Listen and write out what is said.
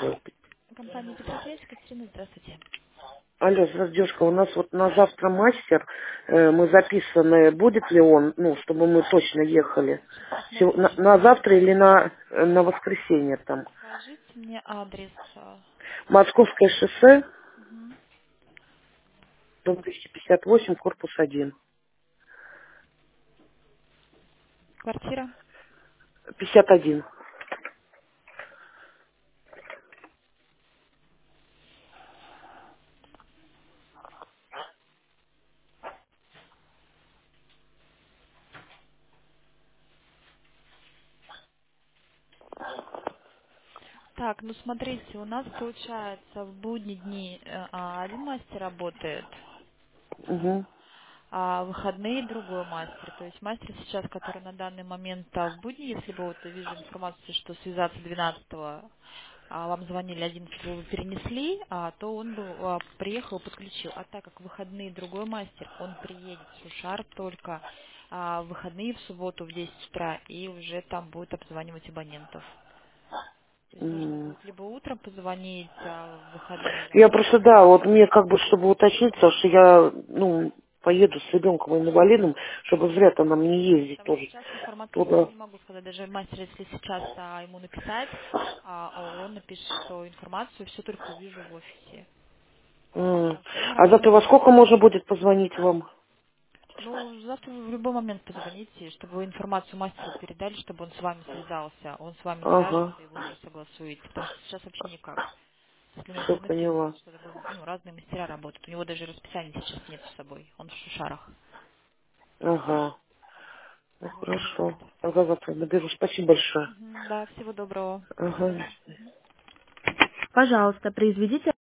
Компания Петросвязь, Катерина, здравствуйте. Алло, здравствуйте, девушка, у нас вот на завтра мастер, мы записаны, будет ли он, ну, чтобы мы точно ехали? Сейчас На, посмотрю. на завтра или на воскресенье там? Скажите мне адрес. Московское шоссе, Мгм. дом 258, корпус 1. Квартира. 51. Так, ну смотрите, у нас получается в будние дни один мастер работает, Угу. а в выходные другой мастер. То есть мастер сейчас, который на данный момент в будни, если бы вот вижу информацию, что связаться 12-го, вам звонили 11 вы перенесли, то он бы приехал и подключил. А так как в выходные другой мастер, он приедет в Шушар только в выходные в субботу в 10 утра и уже там будет обзванивать абонентов. То есть нужно будет либо утром позвонить, а в выходные Я просто, да, вот мне как бы, чтобы уточнить, потому что я, ну, поеду с ребенком инвалидом, чтобы зря там нам не ездить Потому что тоже сейчас информацию я туда. не могу сказать, даже мастер, если сейчас ему написать, он напишет, что информацию все только увижу в офисе. М. Потому что он А завтра работает. во сколько можно будет позвонить вам? Ну, завтра в любой момент позвоните, чтобы вы информацию мастеру передали, чтобы он с вами связался. Он с вами Ага, свяжется, и вы уже согласуете. Потому что сейчас вообще никак. Если все нужно поняла. связаться, чтобы разные мастера работают. У него даже расписания сейчас нет с собой. Он в Шушарах. Ага, ну, Вот так хорошо. вот. Ага, завтра наберу. Спасибо большое. Мгм, да, всего доброго. До Ага. свидания. Пожалуйста, произведите